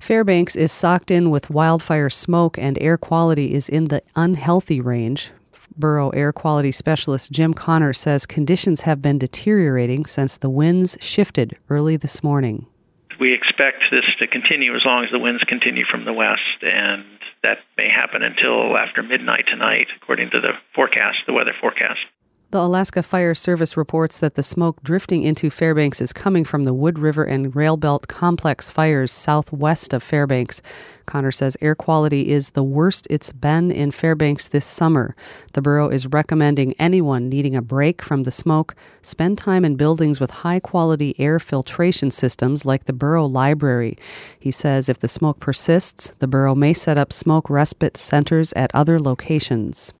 Fairbanks is socked in with wildfire smoke and air quality is in the unhealthy range. Borough Air Quality Specialist Jim Connor says conditions have been deteriorating since the winds shifted early this morning. We expect this to continue as long as the winds continue from the west, and that may happen until after midnight tonight, according to the weather forecast. The Alaska Fire Service reports that the smoke drifting into Fairbanks is coming from the Wood River and Railbelt complex fires southwest of Fairbanks. Connor says air quality is the worst it's been in Fairbanks this summer. The borough is recommending anyone needing a break from the smoke spend time in buildings with high-quality air filtration systems like the borough library. He says if the smoke persists, the borough may set up smoke respite centers at other locations.